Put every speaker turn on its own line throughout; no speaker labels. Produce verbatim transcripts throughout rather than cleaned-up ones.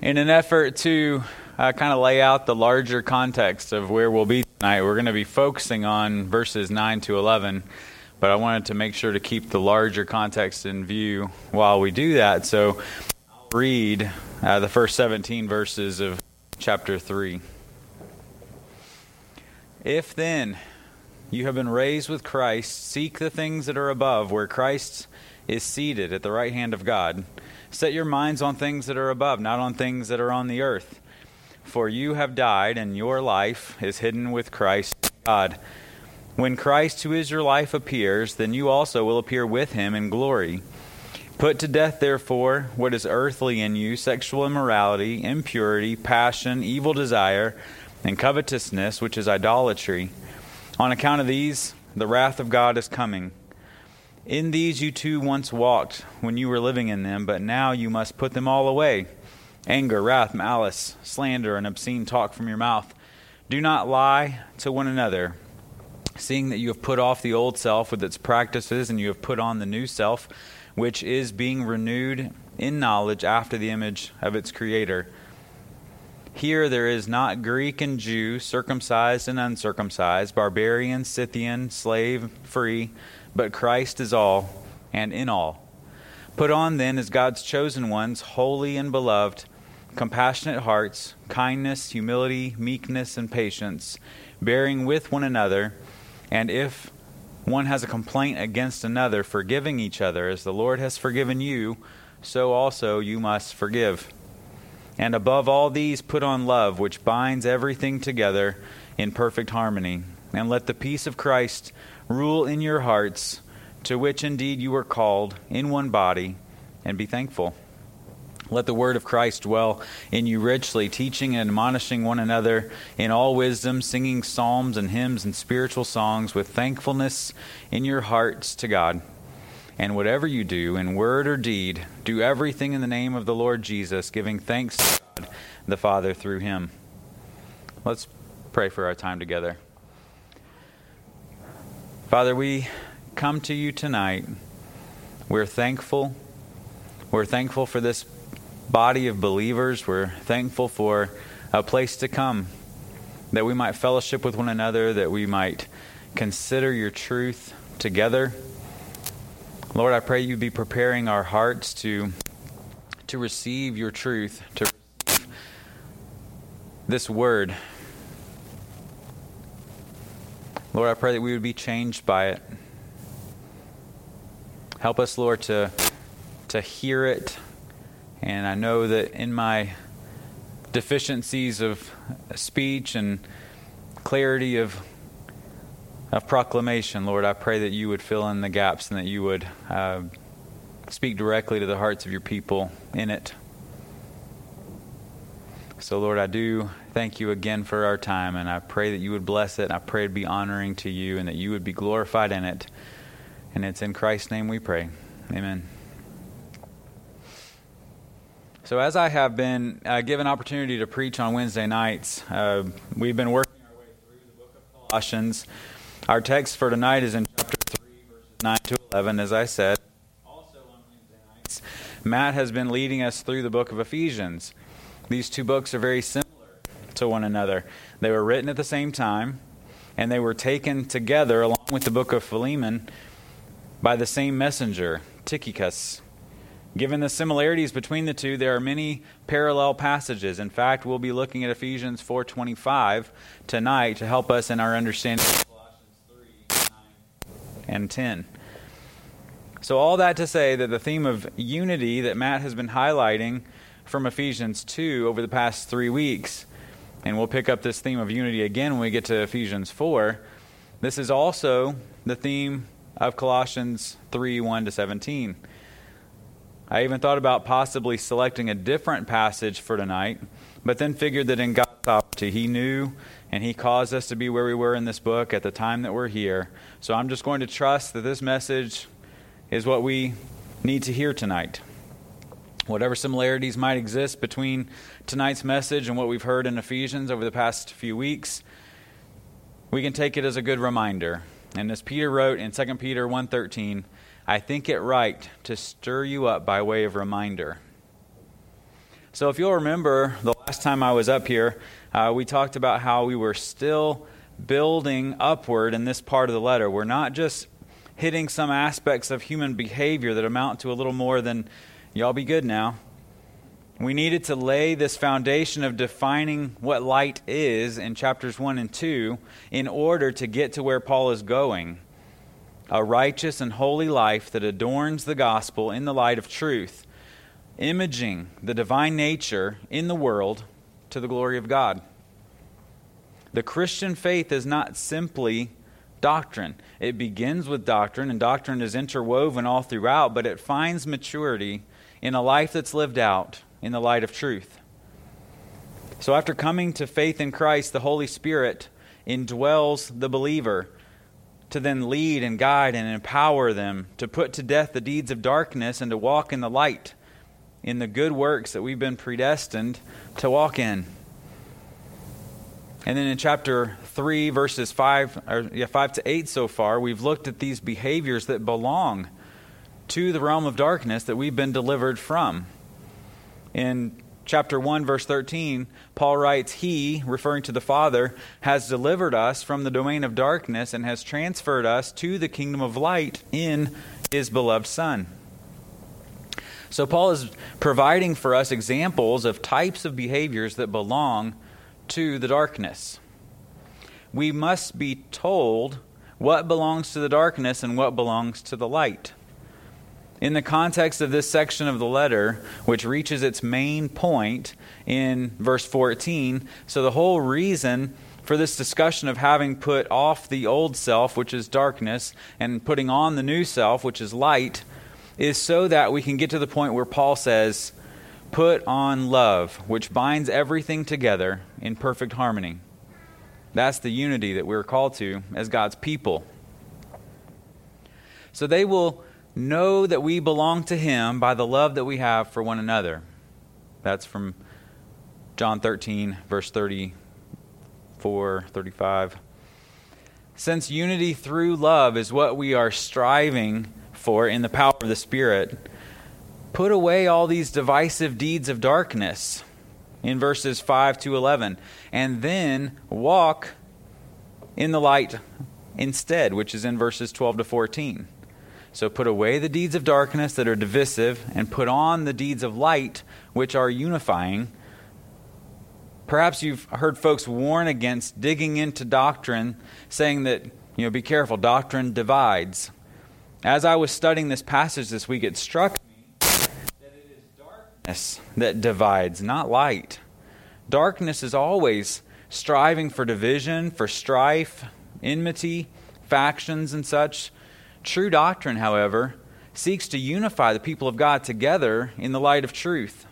In an effort to uh, kind of lay out the larger context of where we'll be tonight, we're going to be focusing on verses nine to eleven, but I wanted to make sure to keep the larger context in view while we do that. So I'll read uh, the first seventeen verses of chapter three. If then you have been raised with Christ, seek the things that are above, where Christ is seated at the right hand of God. Set your minds on things that are above, not on things that are on the earth. For you have died, and your life is hidden with Christ in God. When Christ, who is your life, appears, then you also will appear with him in glory. Put to death, therefore, what is earthly in you, sexual immorality, impurity, passion, evil desire, and covetousness, which is idolatry. On account of these, the wrath of God is coming. In these you too once walked when you were living in them, but now you must put them all away. Anger, wrath, malice, slander, and obscene talk from your mouth. Do not lie to one another, seeing that you have put off the old self with its practices, and you have put on the new self, which is being renewed in knowledge after the image of its Creator. Here there is not Greek and Jew, circumcised and uncircumcised, barbarian, Scythian, slave, free, but Christ is all, and in all. Put on then as God's chosen ones, holy and beloved, compassionate hearts, kindness, humility, meekness, and patience, bearing with one another, and if one has a complaint against another, forgiving each other, as the Lord has forgiven you, so also you must forgive. And above all these put on love, which binds everything together in perfect harmony. And let the peace of Christ rule in your hearts, to which indeed you were called in one body, and be thankful. Let the word of Christ dwell in you richly, teaching and admonishing one another in all wisdom, singing psalms and hymns and spiritual songs with thankfulness in your hearts to God. And whatever you do, in word or deed, do everything in the name of the Lord Jesus, giving thanks to God the Father through him. Let's pray for our time together. Father, we come to you tonight. We're thankful. We're thankful for this body of believers. We're thankful for a place to come, that we might fellowship with one another, that we might consider your truth together. Lord, I pray you be preparing our hearts to, to receive your truth, to receive this word. Lord, I pray that we would be changed by it. Help us, Lord, to, to hear it. And I know that in my deficiencies of speech and clarity of, of proclamation, Lord, I pray that you would fill in the gaps and that you would uh, speak directly to the hearts of your people in it. So, Lord, I do thank you again for our time, and I pray that you would bless it. I pray it'd be honoring to you and that you would be glorified in it. And it's in Christ's name we pray. Amen. So as I have been uh, given opportunity to preach on Wednesday nights, uh, we've been working our way through the book of Colossians. Our text for tonight is in chapter three, verses nine to eleven, as I said. Also on Wednesday nights, Matt has been leading us through the book of Ephesians. These two books are very similar to one another. They were written at the same time, and they were taken together along with the book of Philemon by the same messenger, Tychicus. Given the similarities between the two, there are many parallel passages. In fact, we'll be looking at Ephesians four twenty-five tonight to help us in our understanding of Colossians three, nine, and ten. So all that to say that the theme of unity that Matt has been highlighting from Ephesians two over the past three weeks, and we'll pick up this theme of unity again when we get to Ephesians four, this is also the theme of Colossians three, one to seventeen. I even thought about possibly selecting a different passage for tonight, but then figured that in God's sovereignty, He knew and He caused us to be where we were in this book at the time that we're here. So I'm just going to trust that this message is what we need to hear tonight. Whatever similarities might exist between tonight's message and what we've heard in Ephesians over the past few weeks, we can take it as a good reminder. And as Peter wrote in Second Peter one thirteen, I think it right to stir you up by way of reminder. So if you'll remember, the last time I was up here, uh, we talked about how we were still building upward in this part of the letter. We're not just hitting some aspects of human behavior that amount to a little more than, y'all be good now. We needed to lay this foundation of defining what light is in chapters one and two in order to get to where Paul is going. A righteous and holy life that adorns the gospel in the light of truth, imaging the divine nature in the world to the glory of God. The Christian faith is not simply doctrine. It begins with doctrine, and doctrine is interwoven all throughout, but it finds maturity in a life that's lived out in the light of truth. So after coming to faith in Christ, the Holy Spirit indwells the believer to then lead and guide and empower them to put to death the deeds of darkness and to walk in the light, in the good works that we've been predestined to walk in. And then in chapter three, verses five, or yeah, five to eight so far, we've looked at these behaviors that belong to the realm of darkness that we've been delivered from. In chapter one, verse thirteen, Paul writes, He, referring to the Father, has delivered us from the domain of darkness and has transferred us to the kingdom of light in His beloved Son. So Paul is providing for us examples of types of behaviors that belong to the darkness. We must be told what belongs to the darkness and what belongs to the light. In the context of this section of the letter, which reaches its main point in verse fourteen, so the whole reason for this discussion of having put off the old self, which is darkness, and putting on the new self, which is light, is so that we can get to the point where Paul says, put on love, which binds everything together in perfect harmony. That's the unity that we're called to as God's people. So they will know that we belong to Him by the love that we have for one another. That's from John thirteen, verse thirty-four, thirty-five. Since unity through love is what we are striving for in the power of the Spirit, put away all these divisive deeds of darkness in verses five to eleven, and then walk in the light instead, which is in verses twelve to fourteen. So put away the deeds of darkness that are divisive and put on the deeds of light which are unifying. Perhaps you've heard folks warn against digging into doctrine, saying that, you know, be careful, doctrine divides. As I was studying this passage this week, it struck me that it is darkness that divides, not light. Darkness is always striving for division, for strife, enmity, factions and such. True doctrine, however, seeks to unify the people of God together in the light of truth.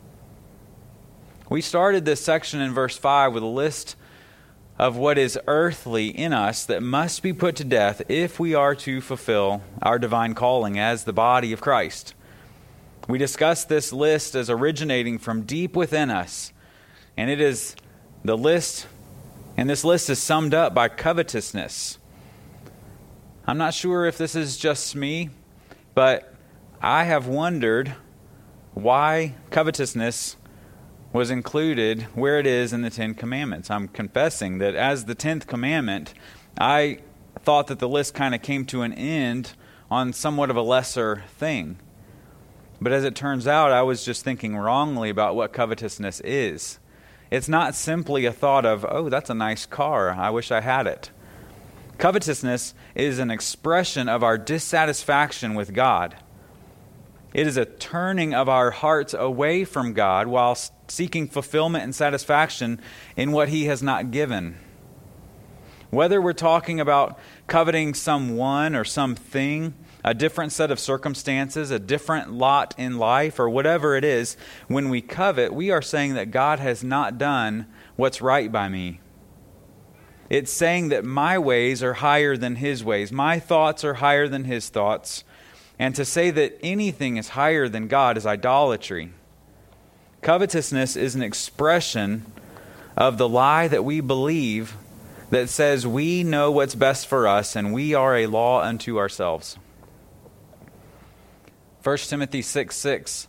We started this section in verse five with a list of what is earthly in us that must be put to death if we are to fulfill our divine calling as the body of Christ. We discussed this list as originating from deep within us, and it is the list, and this list is summed up by covetousness. I'm not sure if this is just me, but I have wondered why covetousness was included where it is in the Ten Commandments. I'm confessing that as the tenth commandment, I thought that the list kind of came to an end on somewhat of a lesser thing. But as it turns out, I was just thinking wrongly about what covetousness is. It's not simply a thought of, oh, that's a nice car, I wish I had it. Covetousness is an expression of our dissatisfaction with God. It is a turning of our hearts away from God while seeking fulfillment and satisfaction in what He has not given. Whether we're talking about coveting someone or something, a different set of circumstances, a different lot in life, or whatever it is, when we covet, we are saying that God has not done what's right by me. It's saying that my ways are higher than His ways. My thoughts are higher than His thoughts. And to say that anything is higher than God is idolatry. Covetousness is an expression of the lie that we believe that says we know what's best for us and we are a law unto ourselves. First Timothy six six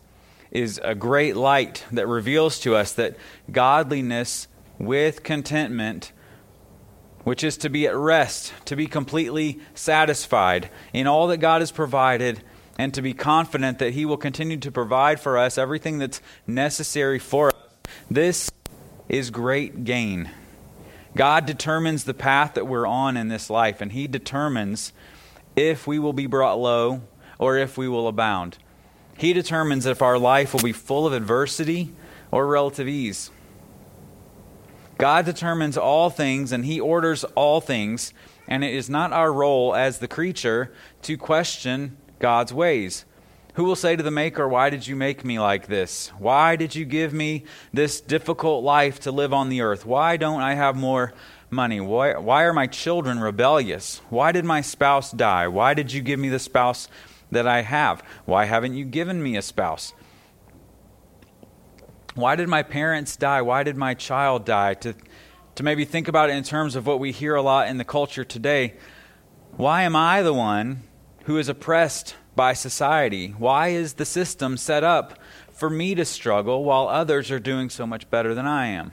is a great light that reveals to us that godliness with contentment, which is to be at rest, to be completely satisfied in all that God has provided, and to be confident that He will continue to provide for us everything that's necessary for us. This is great gain. God determines the path that we're on in this life, and He determines if we will be brought low or if we will abound. He determines if our life will be full of adversity or relative ease. God determines all things, and He orders all things, and it is not our role as the creature to question God's ways. Who will say to the Maker, "Why did you make me like this? Why did you give me this difficult life to live on the earth? Why don't I have more money? Why, why are my children rebellious? Why did my spouse die? Why did you give me the spouse that I have? Why haven't you given me a spouse? Why did my parents die? Why did my child die?" To, to maybe think about it in terms of what we hear a lot in the culture today. Why am I the one who is oppressed by society? Why is the system set up for me to struggle while others are doing so much better than I am?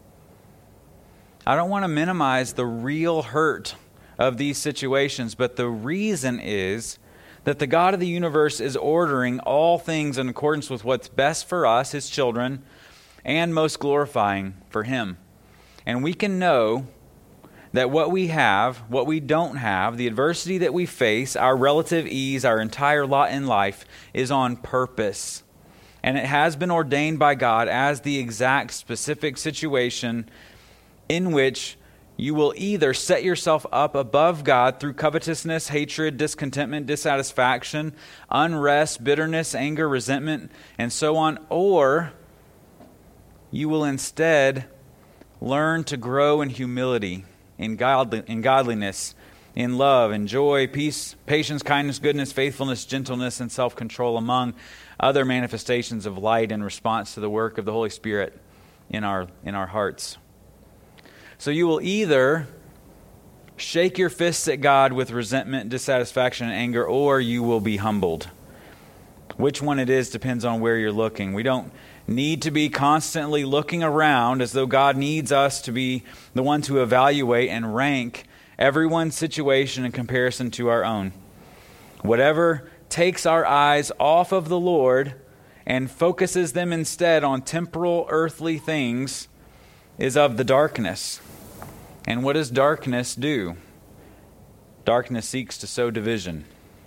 I don't want to minimize the real hurt of these situations, but the reason is that the God of the universe is ordering all things in accordance with what's best for us, His children, and most glorifying for Him. And we can know that what we have, what we don't have, the adversity that we face, our relative ease, our entire lot in life, is on purpose. And it has been ordained by God as the exact specific situation in which you will either set yourself up above God through covetousness, hatred, discontentment, dissatisfaction, unrest, bitterness, anger, resentment, and so on, or you will instead learn to grow in humility, in godly, in godliness, in love, in joy, peace, patience, kindness, goodness, faithfulness, gentleness, and self-control, among other manifestations of light in response to the work of the Holy Spirit in our in our hearts. So you will either shake your fists at God with resentment, dissatisfaction, and anger, or you will be humbled. Which one it is depends on where you're looking. We don't need to be constantly looking around as though God needs us to be the one to evaluate and rank everyone's situation in comparison to our own. Whatever takes our eyes off of the Lord and focuses them instead on temporal earthly things is of the darkness. And what does darkness do? Darkness seeks to sow division.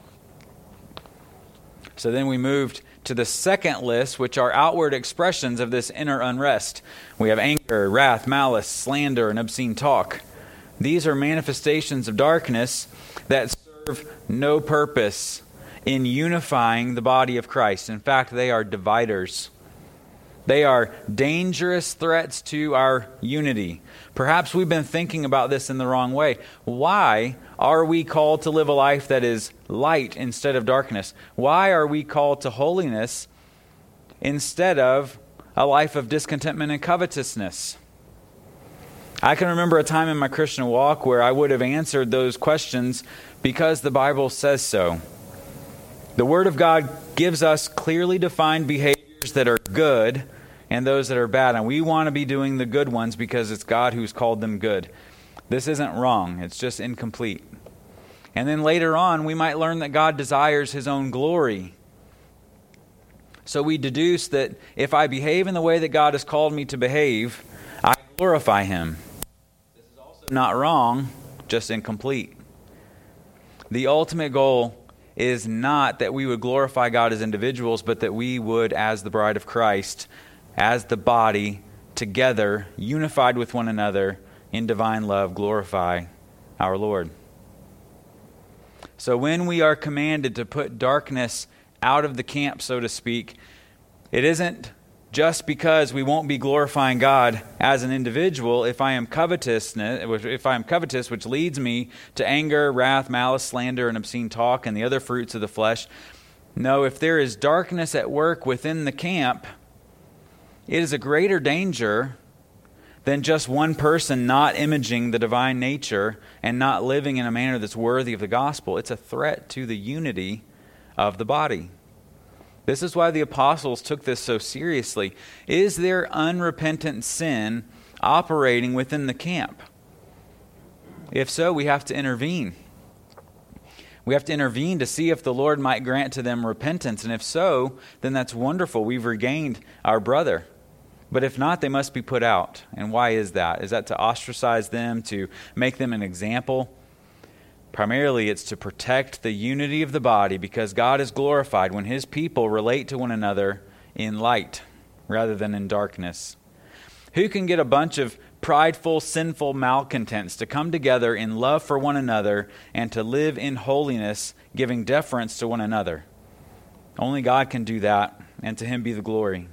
So then we moved to the second list, which are outward expressions of this inner unrest. We have anger, wrath, malice, slander, and obscene talk. These are manifestations of darkness that serve no purpose in unifying the body of Christ. In fact, they are dividers. They are dangerous threats to our unity. Perhaps we've been thinking about this in the wrong way. Why are we called to live a life that is light instead of darkness? Why are we called to holiness instead of a life of discontentment and covetousness? I can remember a time in my Christian walk where I would have answered those questions because the Bible says so. The Word of God gives us clearly defined behaviors that are good and those that are bad. And we want to be doing the good ones because it's God who's called them good. This isn't wrong. It's just incomplete. And then later on, we might learn that God desires His own glory. So we deduce that if I behave in the way that God has called me to behave, I glorify Him. This is also not wrong, just incomplete. The ultimate goal is not that we would glorify God as individuals, but that we would, as the bride of Christ, as the body, together, unified with one another in divine love, glorify our Lord. So when we are commanded to put darkness out of the camp, so to speak, it isn't just because we won't be glorifying God as an individual if I am covetous, if I am covetous, which leads me to anger, wrath, malice, slander, and obscene talk, and the other fruits of the flesh. No, if there is darkness at work within the camp, it is a greater danger than just one person not imaging the divine nature and not living in a manner that's worthy of the gospel. It's a threat to the unity of the body. This is why the apostles took this so seriously. Is there unrepentant sin operating within the camp? If so, we have to intervene. We have to intervene to see if the Lord might grant to them repentance. And if so, then that's wonderful. We've regained our brother. But if not, they must be put out. And why is that? Is that to ostracize them, to make them an example? Primarily, it's to protect the unity of the body, because God is glorified when His people relate to one another in light rather than in darkness. Who can get a bunch of prideful, sinful malcontents to come together in love for one another and to live in holiness, giving deference to one another? Only God can do that, and to Him be the glory.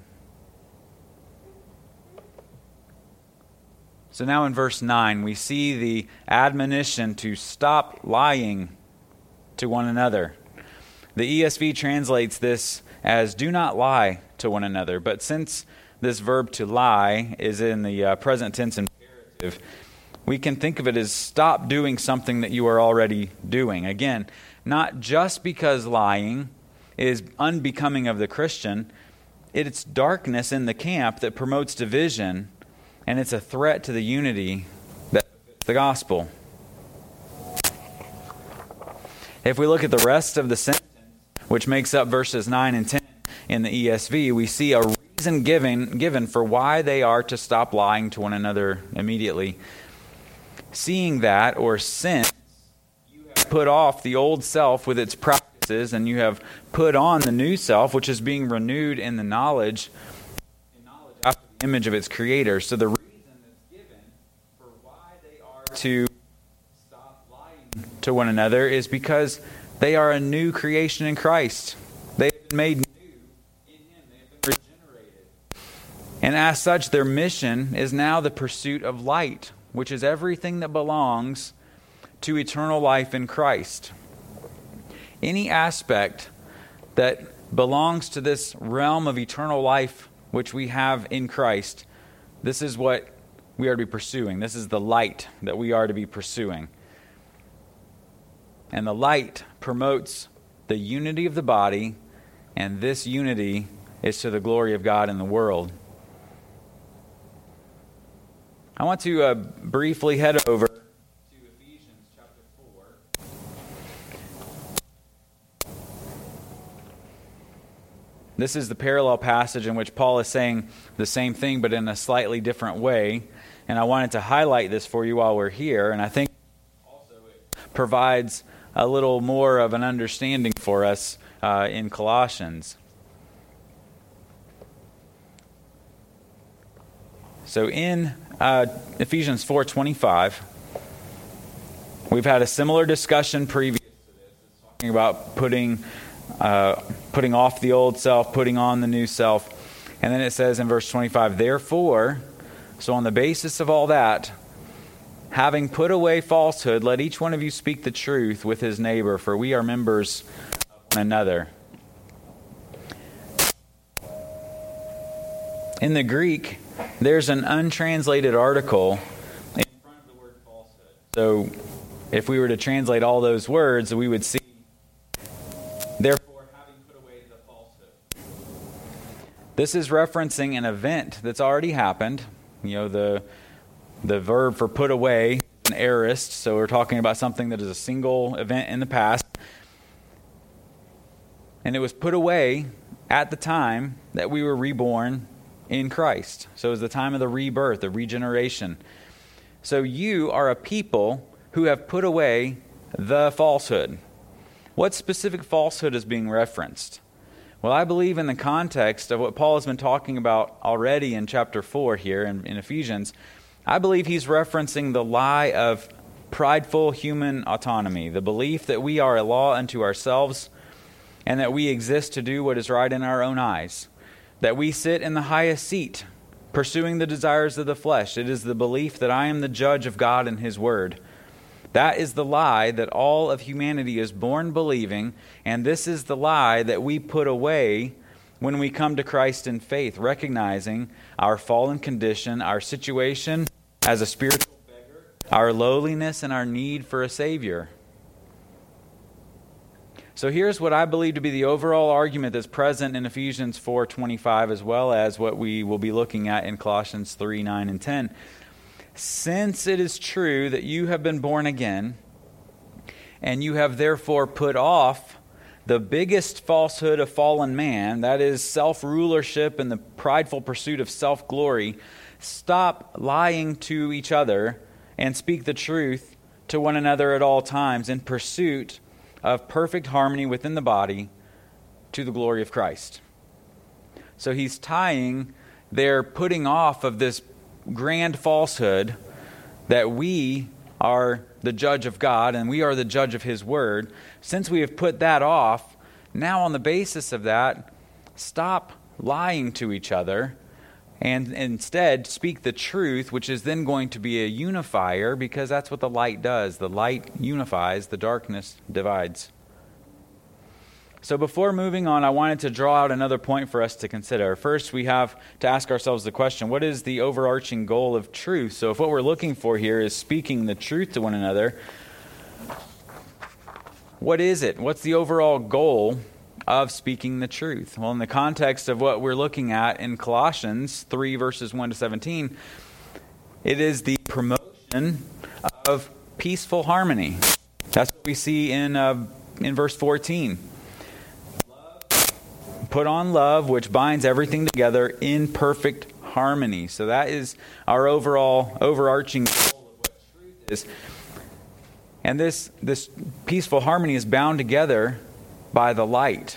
So now in verse nine, we see the admonition to stop lying to one another. The E S V translates this as do not lie to one another. But since this verb to lie is in the uh, present tense imperative, we can think of it as stop doing something that you are already doing. Again, not just because lying is unbecoming of the Christian, it's darkness in the camp that promotes division, and it's a threat to the unity that fits the gospel. If we look at the rest of the sentence, which makes up verses nine and ten in the E S V, we see a reason given, given for why they are to stop lying to one another immediately. Seeing that, or since you have put off the old self with its practices, and you have put on the new self, which is being renewed in the knowledge after the image of its creator. So the reason that's given for why they are to stop lying to one another is because they are a new creation in Christ. They have been made new in Him. They have been regenerated. And as such, their mission is now the pursuit of light, which is everything that belongs to eternal life in Christ. Any aspect that belongs to this realm of eternal life which we have in Christ, this is what we are to be pursuing. This is the light that we are to be pursuing. And the light promotes the unity of the body, and this unity is to the glory of God in the world. I want to uh, briefly head over to Ephesians chapter four. This is the parallel passage in which Paul is saying the same thing, but in a slightly different way. And I wanted to highlight this for you while we're here. And I think also it provides a little more of an understanding for us uh, in Colossians. So in uh, Ephesians four twenty-five, we've had a similar discussion previous to this. It's talking about putting uh, putting off the old self, putting on the new self. And then it says in verse twenty-five, therefore, so on the basis of all that, having put away falsehood, let each one of you speak the truth with his neighbor, for we are members of one another. In the Greek, there's an untranslated article in front of the word falsehood. So if we were to translate all those words, we would see, therefore, having put away the falsehood. This is referencing an event that's already happened. You know, the the verb for put away, an aorist, so we're talking about something that is a single event in the past. And it was put away at the time that we were reborn in Christ. So it was the time of the rebirth, the regeneration. So you are a people who have put away the falsehood. What specific falsehood is being referenced? Well, I believe in the context of what Paul has been talking about already in chapter four here in, in Ephesians, I believe he's referencing the lie of prideful human autonomy, the belief that we are a law unto ourselves and that we exist to do what is right in our own eyes, that we sit in the highest seat, pursuing the desires of the flesh. It is the belief that I am the judge of God and His Word. That is the lie that all of humanity is born believing, and this is the lie that we put away when we come to Christ in faith, recognizing our fallen condition, our situation as a spiritual beggar, our lowliness, and our need for a Savior. So here's what I believe to be the overall argument that's present in Ephesians four twenty-five, as well as what we will be looking at in Colossians three, nine, and ten. Since it is true that you have been born again, and you have therefore put off the biggest falsehood of fallen man, that is self-rulership and the prideful pursuit of self-glory, stop lying to each other and speak the truth to one another at all times in pursuit of perfect harmony within the body to the glory of Christ. So he's tying their putting off of this grand falsehood that we are the judge of God and we are the judge of His Word. Since we have put that off, now on the basis of that, stop lying to each other and instead speak the truth, which is then going to be a unifier, because that's what the light does. The light unifies, the darkness divides. So before moving on, I wanted to draw out another point for us to consider. First, we have to ask ourselves the question, what is the overarching goal of truth? So if what we're looking for here is speaking the truth to one another, what is it? What's the overall goal of speaking the truth? Well, in the context of what we're looking at in Colossians three, verses one to seventeen, it is the promotion of peaceful harmony. That's what we see in uh, in verse fourteen. Put on love, which binds everything together in perfect harmony. So that is our overall overarching goal of what truth is. And this, this peaceful harmony is bound together by the light.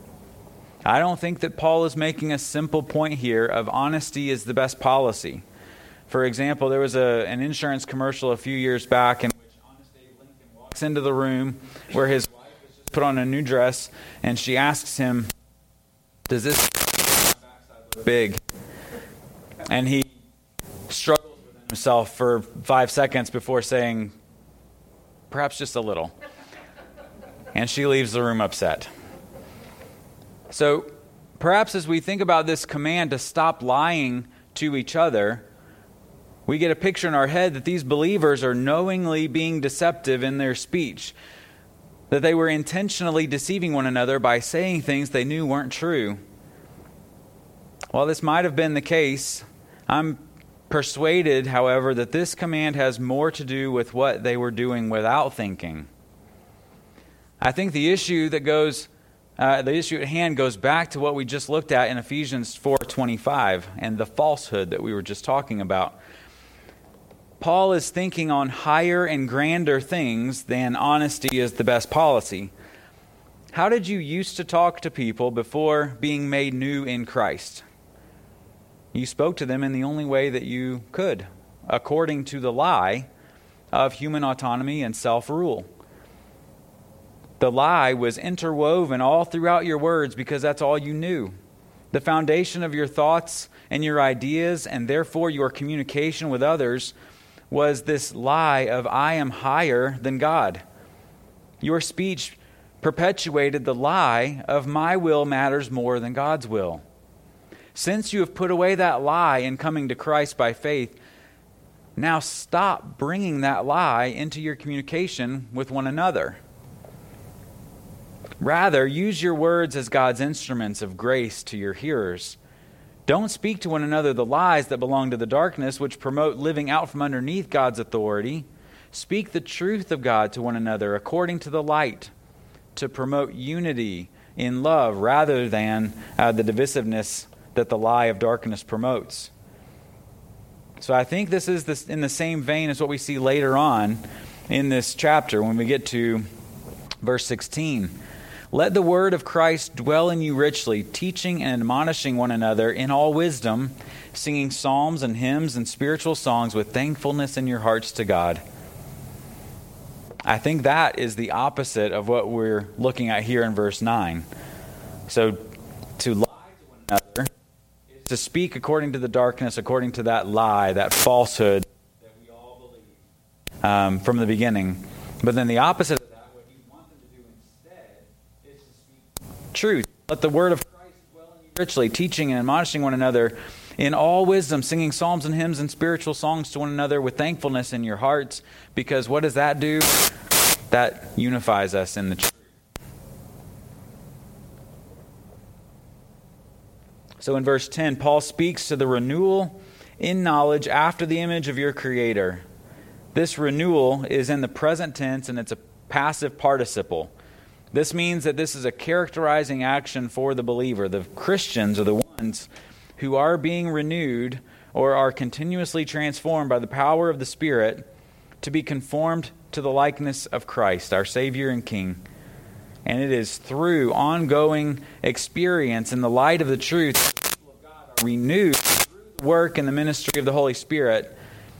I don't think that Paul is making a simple point here of honesty is the best policy. For example, there was a, an insurance commercial a few years back in which Honest Abe Lincoln walks into the room where his wife has just put on a new dress, and she asks him, does this look big? And he struggles with himself for five seconds before saying, perhaps just a little. And she leaves the room upset. So perhaps as we think about this command to stop lying to each other, we get a picture in our head that these believers are knowingly being deceptive in their speech, that they were intentionally deceiving one another by saying things they knew weren't true. While this might have been the case, I'm persuaded, however, that this command has more to do with what they were doing without thinking. I think the issue that goes, uh, the issue at hand goes back to what we just looked at in Ephesians four twenty-five and the falsehood that we were just talking about. Paul is thinking on higher and grander things than honesty is the best policy. How did you used to talk to people before being made new in Christ? You spoke to them in the only way that you could, according to the lie of human autonomy and self-rule. The lie was interwoven all throughout your words because that's all you knew. The foundation of your thoughts and your ideas, and therefore your communication with others, was this lie of I am higher than God. Your speech perpetuated the lie of my will matters more than God's will. Since you have put away that lie in coming to Christ by faith, now stop bringing that lie into your communication with one another. Rather, use your words as God's instruments of grace to your hearers. Don't speak to one another the lies that belong to the darkness, which promote living out from underneath God's authority. Speak the truth of God to one another according to the light, to promote unity in love rather than uh, the divisiveness that the lie of darkness promotes. So I think this is this, in the same vein as what we see later on in this chapter when we get to verse sixteen. Let the word of Christ dwell in you richly, teaching and admonishing one another in all wisdom, singing psalms and hymns and spiritual songs with thankfulness in your hearts to God. I think that is the opposite of what we're looking at here in verse nine. So to lie to one another is to speak according to the darkness, according to that lie, that falsehood that we all believe um, from the beginning. But then the opposite of that, what you want them to do instead, is to speak truth. Let the word of Christ dwell in you richly, teaching and admonishing one another in all wisdom, singing psalms and hymns and spiritual songs to one another with thankfulness in your hearts. Because what does that do? That unifies us in the truth. So in verse ten, Paul speaks to the renewal in knowledge after the image of your Creator. This renewal is in the present tense, and it's a passive participle. This means that this is a characterizing action for the believer. The Christians are the ones who are being renewed or are continuously transformed by the power of the Spirit to be conformed to the likeness of Christ, our Savior and King. And it is through ongoing experience in the light of the truth that the people of God are renewed through the work and the ministry of the Holy Spirit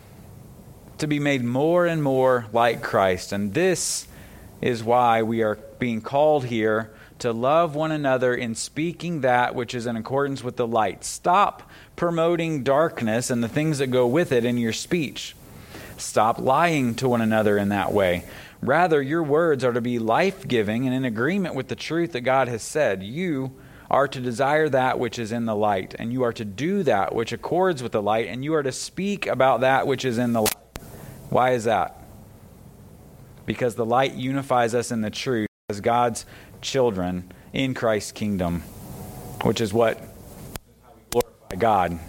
to be made more and more like Christ. And this is why we are being called here to love one another in speaking that which is in accordance with the light. Stop promoting darkness and the things that go with it in your speech. Stop lying to one another in that way. Rather, your words are to be life-giving and in agreement with the truth that God has said. You are to desire that which is in the light, and you are to do that which accords with the light, and you are to speak about that which is in the light. Why is that? Because the light unifies us in the truth as God's children in Christ's kingdom, which is what how we glorify God.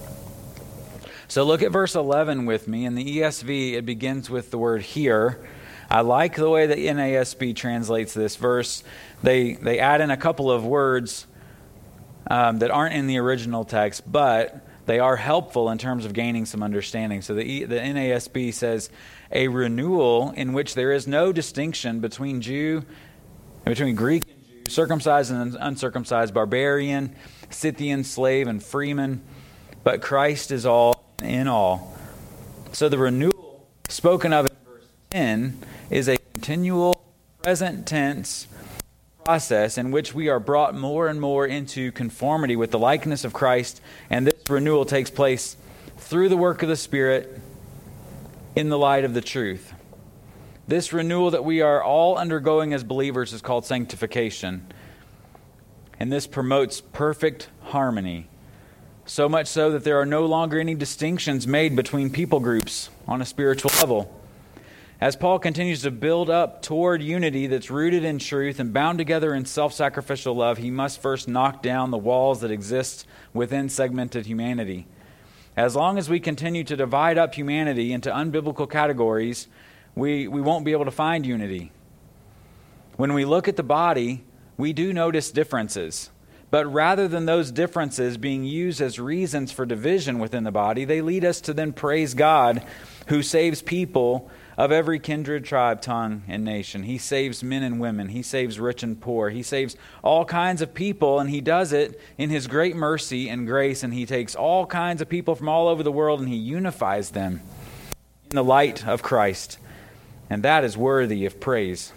So look at verse eleven with me. In the E S V, it begins with the word "here." I like the way the N A S B translates this verse. They they add in a couple of words um, that aren't in the original text, but they are helpful in terms of gaining some understanding. So the the N A S B says, "A renewal in which there is no distinction between Jew, between Greek and Jew, circumcised and uncircumcised, barbarian, Scythian, slave, and freeman, but Christ is all in all." So the renewal spoken of in verse ten is a continual present tense process in which we are brought more and more into conformity with the likeness of Christ, and this renewal takes place through the work of the Spirit in the light of the truth. This renewal that we are all undergoing as believers is called sanctification, and this promotes perfect harmony. So much so that there are no longer any distinctions made between people groups on a spiritual level. As Paul continues to build up toward unity that's rooted in truth and bound together in self-sacrificial love, he must first knock down the walls that exist within segmented humanity. As long as we continue to divide up humanity into unbiblical categories, we, we won't be able to find unity. When we look at the body, we do notice differences. But rather than those differences being used as reasons for division within the body, they lead us to then praise God who saves people of every kindred, tribe, tongue, and nation. He saves men and women. He saves rich and poor. He saves all kinds of people, and He does it in His great mercy and grace, and He takes all kinds of people from all over the world and He unifies them in the light of Christ. And that is worthy of praise.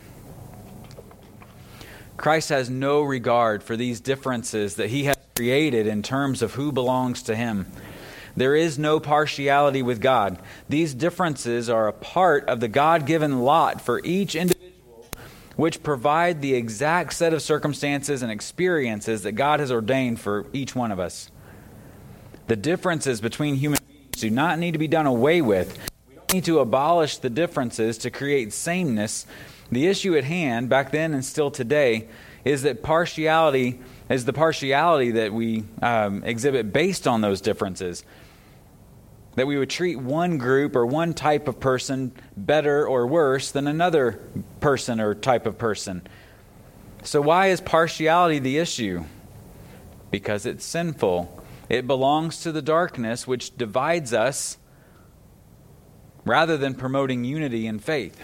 Christ has no regard for these differences that He has created in terms of who belongs to Him. There is no partiality with God. These differences are a part of the God-given lot for each individual, which provide the exact set of circumstances and experiences that God has ordained for each one of us. The differences between human beings do not need to be done away with. We don't need to abolish the differences to create sameness. The issue at hand, back then and still today, is that partiality is the partiality that we um, exhibit based on those differences. That we would treat one group or one type of person better or worse than another person or type of person. So why is partiality the issue? Because it's sinful. It belongs to the darkness which divides us rather than promoting unity in faith.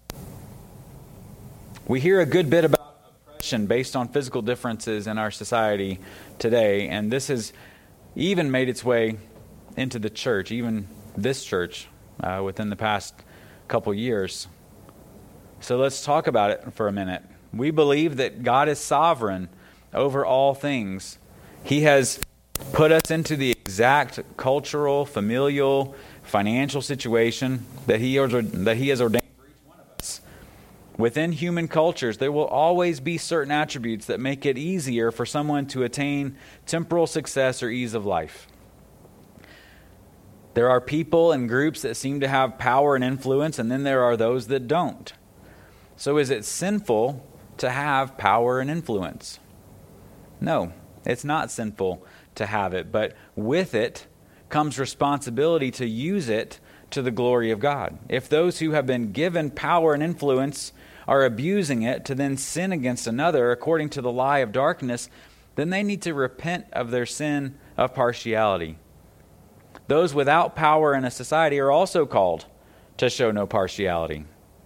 We hear a good bit about oppression based on physical differences in our society today, and this has even made its way into the church, even this church, uh, within the past couple years. So let's talk about it for a minute. We believe that God is sovereign over all things. He has put us into the exact cultural, familial, financial situation that He that He has ordained for each one of us. Within human cultures, there will always be certain attributes that make it easier for someone to attain temporal success or ease of life. There are people and groups that seem to have power and influence, and then there are those that don't. So is it sinful to have power and influence? No, it's not sinful to have it, but with it comes responsibility to use it to the glory of God. If those who have been given power and influence are abusing it to then sin against another according to the lie of darkness, then they need to repent of their sin of partiality. Those without power in a society are also called to show no partiality.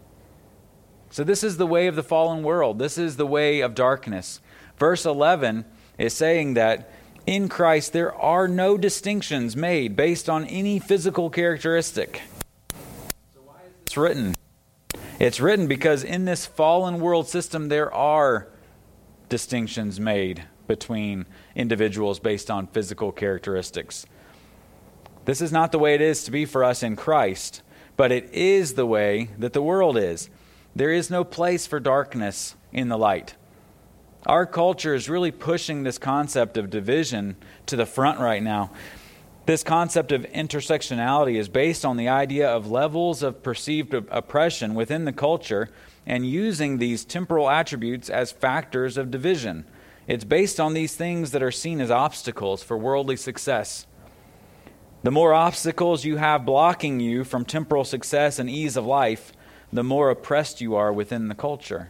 So this is the way of the fallen world. This is the way of darkness. Verse eleven is saying that in Christ there are no distinctions made based on any physical characteristic. So why is this written? It's written because in this fallen world system there are distinctions made between individuals based on physical characteristics. This is not the way it is to be for us in Christ, but it is the way that the world is. There is no place for darkness in the light. Our culture is really pushing this concept of division to the front right now. This concept of intersectionality is based on the idea of levels of perceived oppression within the culture and using these temporal attributes as factors of division. It's based on these things that are seen as obstacles for worldly success. The more obstacles you have blocking you from temporal success and ease of life, the more oppressed you are within the culture.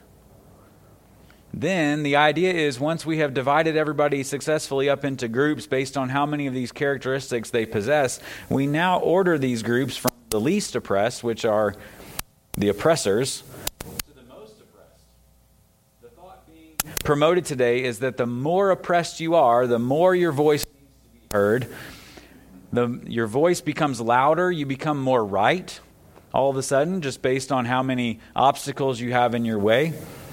Then the idea is once we have divided everybody successfully up into groups based on how many of these characteristics they possess, we now order these groups from the least oppressed, which are the oppressors, to the most oppressed. The thought being promoted today is that the more oppressed you are, the more your voice needs to be heard. The, your voice becomes louder, you become more right all of a sudden, just based on how many obstacles you have in your way.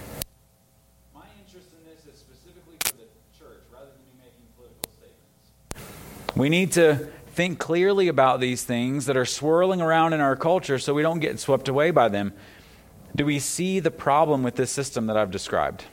My interest in this is specifically for the church, rather than me making political statements. We need to think clearly about these things that are swirling around in our culture so we don't get swept away by them. Do we see the problem with this system that I've described?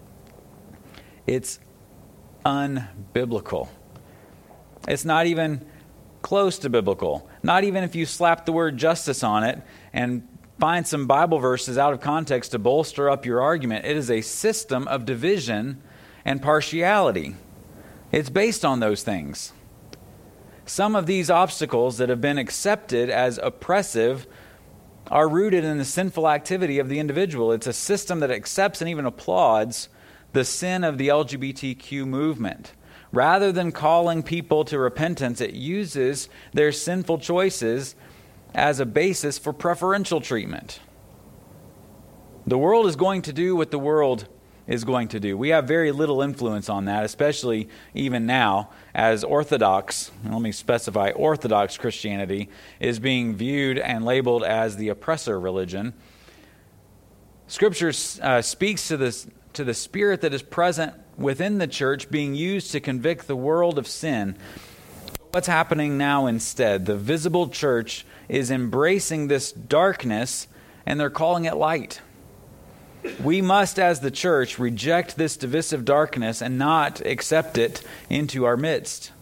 It's unbiblical. It's not even close to biblical. Not even if you slap the word justice on it and find some Bible verses out of context to bolster up your argument. It is a system of division and partiality. It's based on those things. Some of these obstacles that have been accepted as oppressive are rooted in the sinful activity of the individual. It's a system that accepts and even applauds the sin of the L G B T Q movement. Rather than calling people to repentance, it uses their sinful choices as a basis for preferential treatment. The world is going to do what the world is going to do. We have very little influence on that, especially even now, as Orthodox, let me specify, Orthodox Christianity is being viewed and labeled as the oppressor religion. Scripture uh, speaks to this to the spirit that is present within the church being used to convict the world of sin. What's happening now instead? The visible church is embracing this darkness and they're calling it light. We must, as the church, reject this divisive darkness and not accept it into our midst.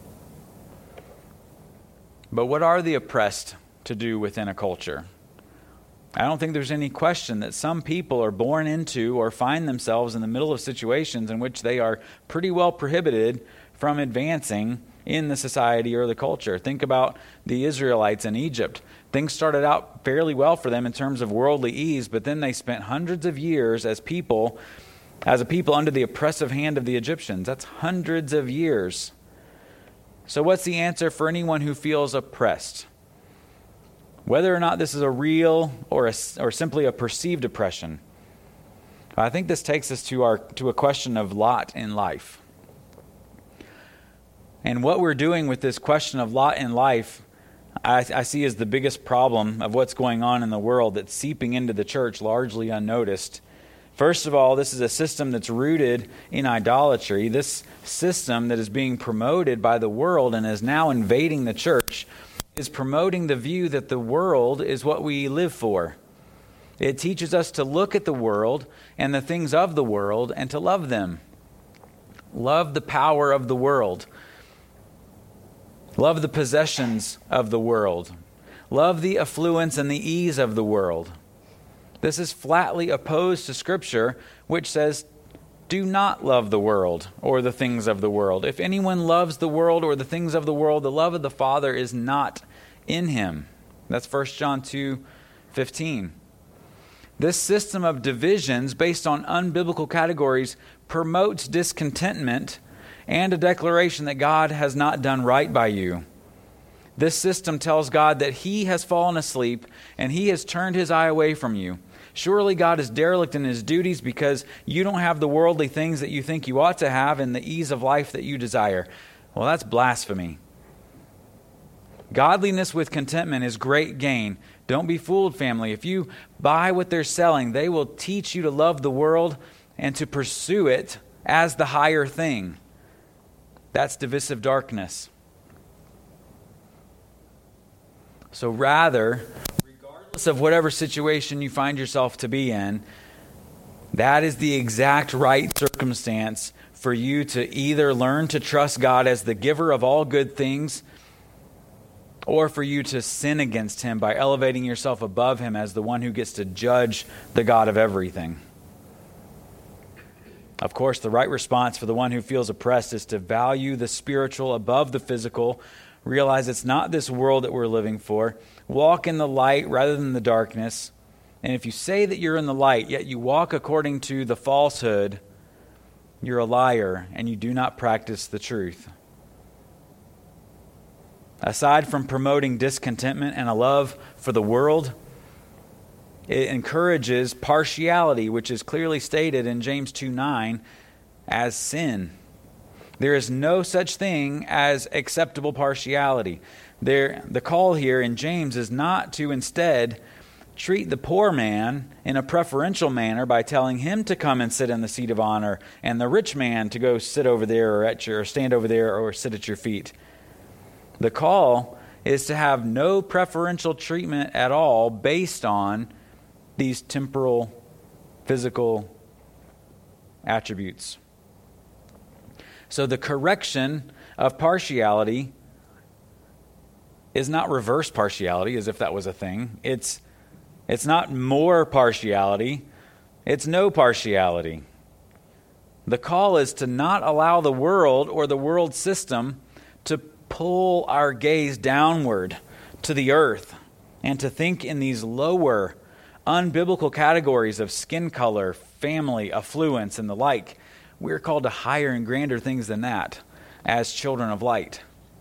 But what are the oppressed to do within a culture? I don't think there's any question that some people are born into or find themselves in the middle of situations in which they are pretty well prohibited from advancing in the society or the culture. Think about the Israelites in Egypt. Things started out fairly well for them in terms of worldly ease, but then they spent hundreds of years as people, as a people under the oppressive hand of the Egyptians. That's hundreds of years. So what's the answer for anyone who feels oppressed? Whether or not this is a real or a, or simply a perceived oppression, I think this takes us to our to a question of lot in life. And what we're doing with this question of lot in life, I, I see as the biggest problem of what's going on in the world that's seeping into the church largely unnoticed. First of all, this is a system that's rooted in idolatry. This system that is being promoted by the world and is now invading the church is promoting the view that the world is what we live for. It teaches us to look at the world and the things of the world and to love them. Love the power of the world. Love the possessions of the world. Love the affluence and the ease of the world. This is flatly opposed to Scripture, which says do not love the world or the things of the world. If anyone loves the world or the things of the world, the love of the Father is not in him. That's First John two fifteen. This system of divisions based on unbiblical categories promotes discontentment and a declaration that God has not done right by you. This system tells God that he has fallen asleep and he has turned his eye away from you. Surely God is derelict in his duties because you don't have the worldly things that you think you ought to have and the ease of life that you desire. Well, that's blasphemy. Godliness with contentment is great gain. Don't be fooled, family. If you buy what they're selling, they will teach you to love the world and to pursue it as the higher thing. That's divisive darkness. So rather, regardless of whatever situation you find yourself to be in, that is the exact right circumstance for you to either learn to trust God as the giver of all good things, or for you to sin against him by elevating yourself above him as the one who gets to judge the God of everything. Of course, the right response for the one who feels oppressed is to value the spiritual above the physical, realize it's not this world that we're living for, walk in the light rather than the darkness. And if you say that you're in the light, yet you walk according to the falsehood, you're a liar and you do not practice the truth. Aside from promoting discontentment and a love for the world, it encourages partiality, which is clearly stated in James two nine as sin. There is no such thing as acceptable partiality. There, the call here in James is not to instead treat the poor man in a preferential manner by telling him to come and sit in the seat of honor and the rich man to go sit over there or at your or stand over there or sit at your feet. The call is to have no preferential treatment at all based on these temporal, physical attributes. So the correction of partiality is not reverse partiality, as if that was a thing. It's it's not more partiality. It's no partiality. The call is to not allow the world or the world system to pull our gaze downward to the earth and to think in these lower, unbiblical categories of skin color, family, affluence, and the like. We're called to higher and grander things than that as children of light.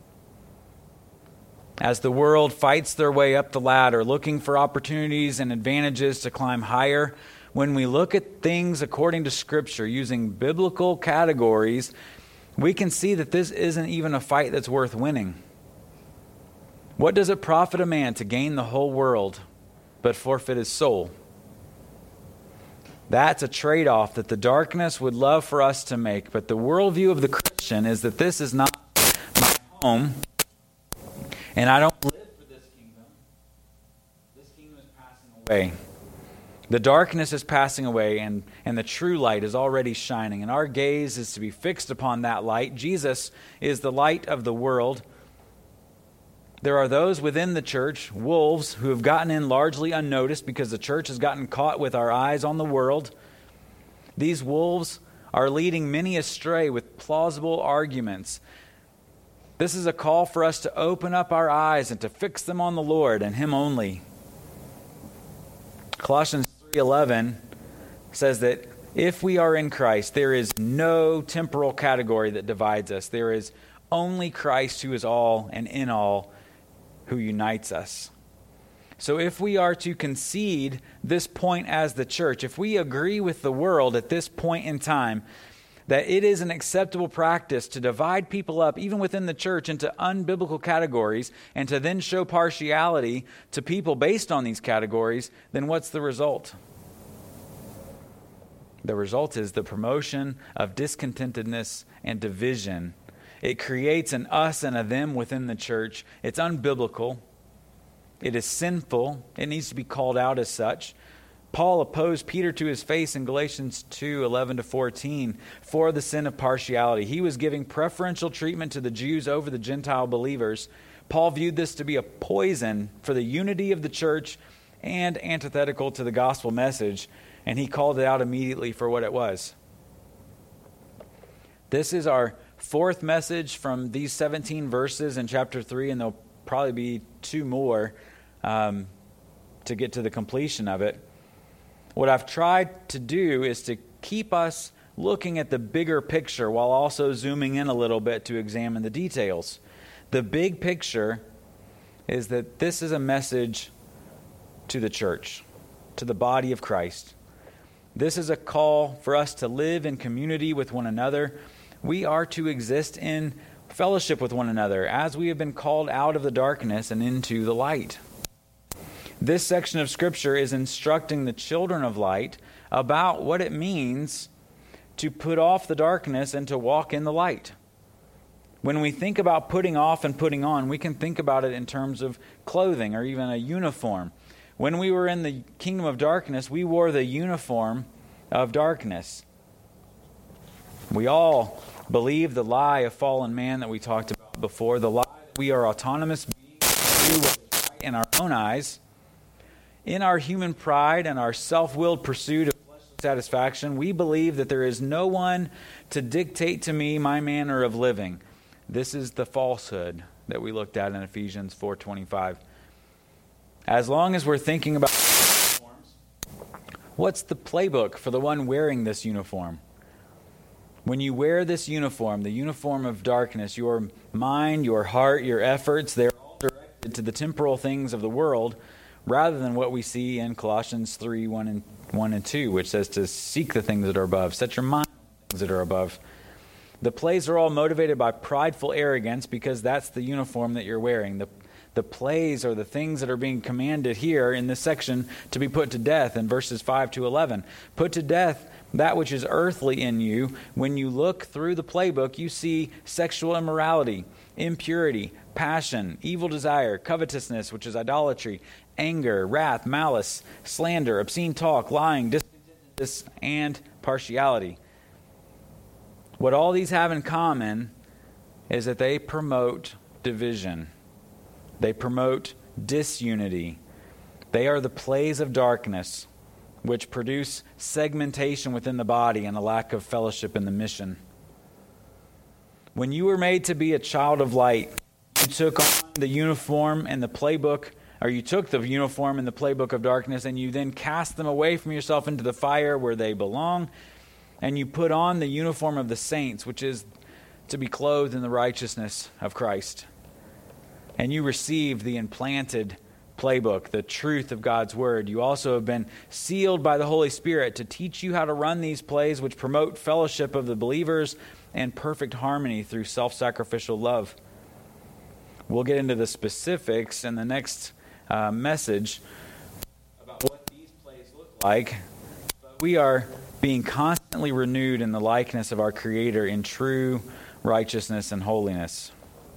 As the world fights their way up the ladder, looking for opportunities and advantages to climb higher, when we look at things according to Scripture, using biblical categories, we can see that this isn't even a fight that's worth winning. What does it profit a man to gain the whole world but forfeit his soul? That's a trade-off that the darkness would love for us to make, but the worldview of the Christian is that this is not my home, and I don't live for this kingdom. This kingdom is passing away. The darkness is passing away, and, and the true light is already shining, and our gaze is to be fixed upon that light. Jesus is the light of the world. There are those within the church, wolves, who have gotten in largely unnoticed because the church has gotten caught with our eyes on the world. These wolves are leading many astray with plausible arguments. This is a call for us to open up our eyes and to fix them on the Lord and Him only. Colossians three eleven says that if we are in Christ, there is no temporal category that divides us. There is only Christ who is all and in all, who unites us. So if we are to concede this point as the church, if we agree with the world at this point in time that it is an acceptable practice to divide people up, even within the church, into unbiblical categories and to then show partiality to people based on these categories, then what's the result? The result is the promotion of discontentedness and division. It creates an us and a them within the church. It's unbiblical. It is sinful. It needs to be called out as such. Paul opposed Peter to his face in Galatians two eleven to fourteen for the sin of partiality. He was giving preferential treatment to the Jews over the Gentile believers. Paul viewed this to be a poison for the unity of the church and antithetical to the gospel message, and he called it out immediately for what it was. This is our fourth message from these seventeen verses in chapter three, and there'll probably be two more um, to get to the completion of it. What I've tried to do is to keep us looking at the bigger picture while also zooming in a little bit to examine the details. The big picture is that this is a message to the church, to the body of Christ. This is a call for us to live in community with one another. We are to exist in fellowship with one another as we have been called out of the darkness and into the light. This section of Scripture is instructing the children of light about what it means to put off the darkness and to walk in the light. When we think about putting off and putting on, we can think about it in terms of clothing or even a uniform. When we were in the kingdom of darkness, we wore the uniform of darkness. We all believe the lie of fallen man that we talked about before, the lie that we are autonomous beings who do what is right in our own eyes. In our human pride and our self-willed pursuit of satisfaction, we believe that there is no one to dictate to me my manner of living. This is the falsehood that we looked at in Ephesians four twenty-five. As long as we're thinking about uniforms, what's the playbook for the one wearing this uniform? When you wear this uniform, the uniform of darkness, your mind, your heart, your efforts, they're all directed to the temporal things of the world rather than what we see in Colossians three, one and one and two, which says to seek the things that are above. Set your mind on things that are above. The plays are all motivated by prideful arrogance because that's the uniform that you're wearing. The, the plays are the things that are being commanded here in this section to be put to death in verses five to eleven. Put to death that which is earthly in you. When you look through the playbook, you see sexual immorality, impurity, passion, evil desire, covetousness, which is idolatry, anger, wrath, malice, slander, obscene talk, lying, discontentedness, and partiality. What all these have in common is that they promote division. They promote disunity. They are the plays of darkness, which produce segmentation within the body and a lack of fellowship in the mission. When you were made to be a child of light, you took on the uniform and the playbook, or you took the uniform and the playbook of darkness, and you then cast them away from yourself into the fire where they belong, and you put on the uniform of the saints, which is to be clothed in the righteousness of Christ. And you received the implanted playbook, the truth of God's word. You also have been sealed by the Holy Spirit to teach you how to run these plays, which promote fellowship of the believers and perfect harmony through self-sacrificial love. We'll get into the specifics in the next uh, message about what these plays look like. But we are being constantly renewed in the likeness of our Creator in true righteousness and holiness.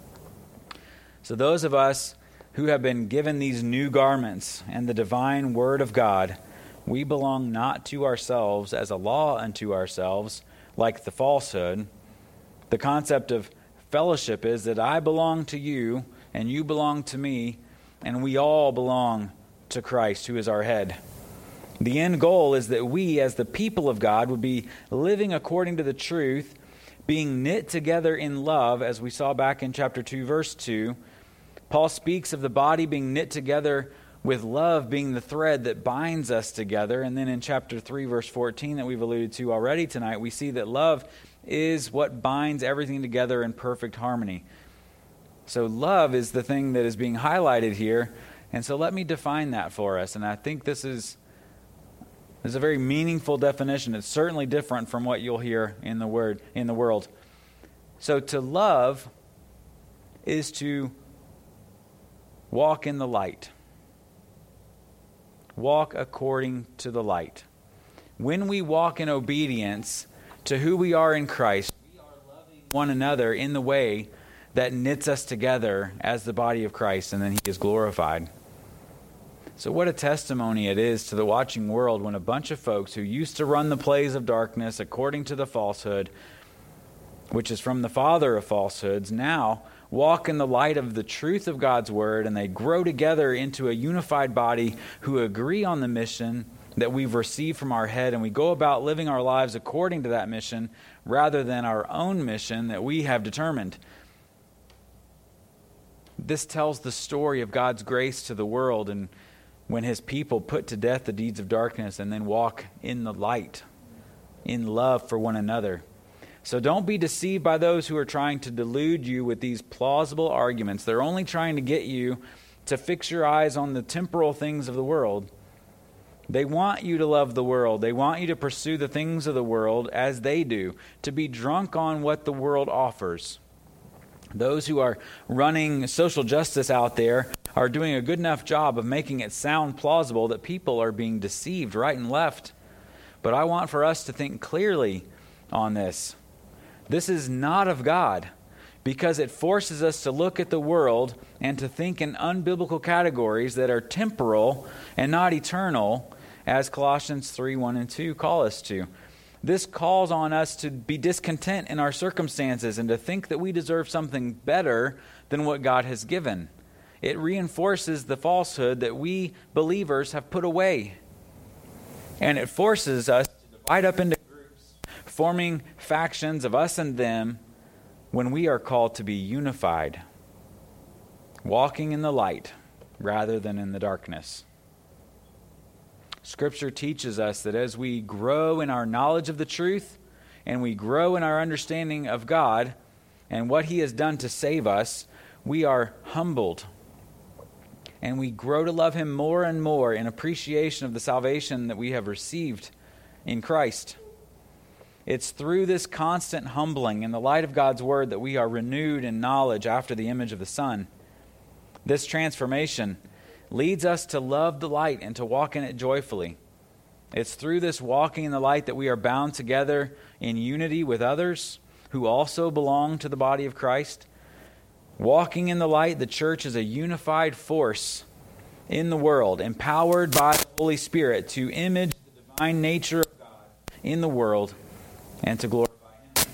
So those of us who have been given these new garments and the divine Word of God, we belong not to ourselves as a law unto ourselves, like the falsehood. The concept of fellowship is that I belong to you and you belong to me, and we all belong to Christ, who is our head. The end goal is that we, as the people of God, would be living according to the truth, being knit together in love, as we saw back in chapter two, verse two. Paul speaks of the body being knit together with love being the thread that binds us together. And then in chapter three, verse fourteen, that we've alluded to already tonight, we see that love is what binds everything together in perfect harmony. So love is the thing that is being highlighted here. And so let me define that for us. And I think this is, this is a very meaningful definition. It's certainly different from what you'll hear in the word in the world. So to love is to walk in the light. Walk according to the light. When we walk in obedience to who we are in Christ, we are loving one another in the way that knits us together as the body of Christ, and then He is glorified. So what a testimony it is to the watching world when a bunch of folks who used to run the plays of darkness according to the falsehood, which is from the father of falsehoods, now walk in the light of the truth of God's word, and they grow together into a unified body who agree on the mission, that we've received from our head, and we go about living our lives according to that mission rather than our own mission that we have determined. This tells the story of God's grace to the world, and when his people put to death the deeds of darkness and then walk in the light, in love for one another. So don't be deceived by those who are trying to delude you with these plausible arguments. They're only trying to get you to fix your eyes on the temporal things of the world. They want you to love the world. They want you to pursue the things of the world as they do, to be drunk on what the world offers. Those who are running social justice out there are doing a good enough job of making it sound plausible that people are being deceived right and left. But I want for us to think clearly on this. This is not of God, because it forces us to look at the world and to think in unbiblical categories that are temporal and not eternal, as Colossians three, one and two call us to. This calls on us to be discontent in our circumstances and to think that we deserve something better than what God has given. It reinforces the falsehood that we believers have put away. And it forces us to divide up into groups, forming factions of us and them, when we are called to be unified, walking in the light rather than in the darkness. Scripture teaches us that as we grow in our knowledge of the truth and we grow in our understanding of God and what he has done to save us, we are humbled. And we grow to love him more and more in appreciation of the salvation that we have received in Christ. It's through this constant humbling in the light of God's word that we are renewed in knowledge after the image of the Son. This transformation leads us to love the light and to walk in it joyfully. It's through this walking in the light that we are bound together in unity with others who also belong to the body of Christ. Walking in the light, the church is a unified force in the world, empowered by the Holy Spirit to image the divine nature of God in the world and to glorify him.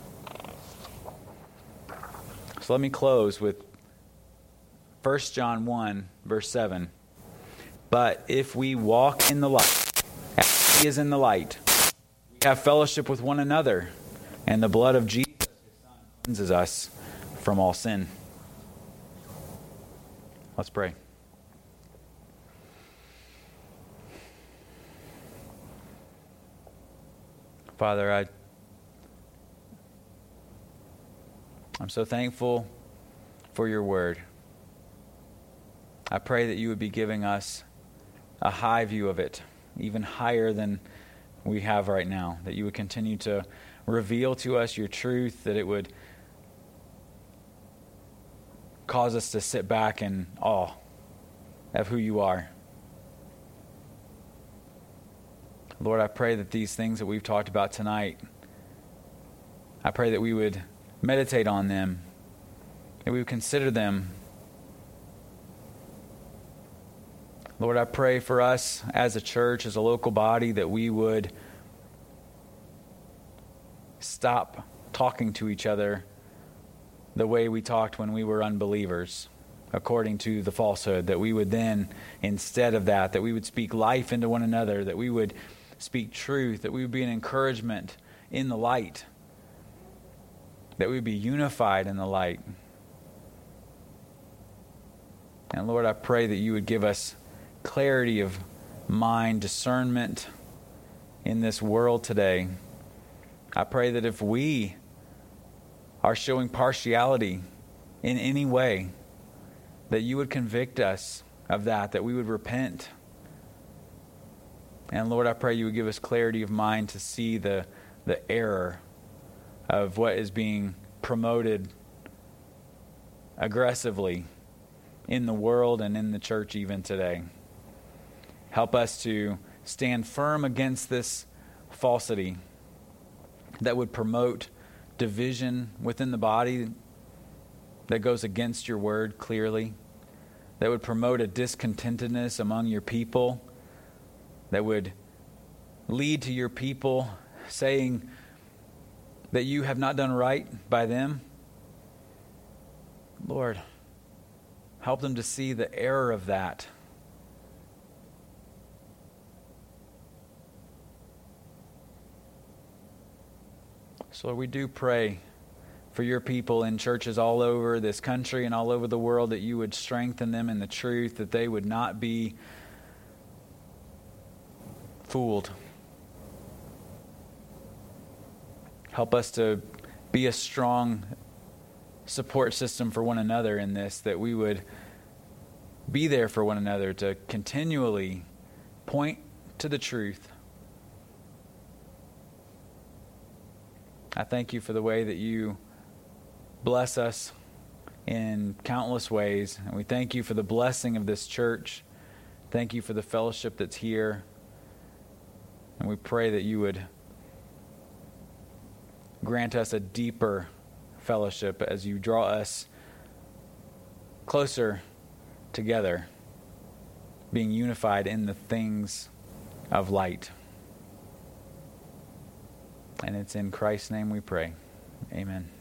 So let me close with First John one, verse seven. But if we walk in the light, as he is in the light, we have fellowship with one another, and the blood of Jesus, his Son, cleanses us from all sin. Let's pray. Father, I, I'm so thankful for your word. I pray that you would be giving us a high view of it, even higher than we have right now, that you would continue to reveal to us your truth, that it would cause us to sit back in awe of who you are. Lord, I pray that these things that we've talked about tonight, I pray that we would meditate on them, that we would consider them. Lord, I pray for us as a church, as a local body, that we would stop talking to each other the way we talked when we were unbelievers, according to the falsehood, that we would then, instead of that, that we would speak life into one another, that we would speak truth, that we would be an encouragement in the light, that we would be unified in the light. And Lord, I pray that you would give us clarity of mind, discernment in this world today. I pray that if we are showing partiality in any way, that you would convict us of that, that we would repent. And Lord, I pray you would give us clarity of mind to see the, the error of what is being promoted aggressively in the world and in the church even today. Help us to stand firm against this falsity that would promote division within the body that goes against your word clearly, that would promote a discontentedness among your people, that would lead to your people saying that you have not done right by them. Lord, help them to see the error of that. So Lord, we do pray for your people in churches all over this country and all over the world, that you would strengthen them in the truth, that they would not be fooled. Help us to be a strong support system for one another in this, that we would be there for one another to continually point to the truth. I thank you for the way that you bless us in countless ways, and we thank you for the blessing of this church. Thank you for the fellowship that's here, and we pray that you would grant us a deeper fellowship as you draw us closer together, being unified in the things of light. And it's in Christ's name we pray. Amen.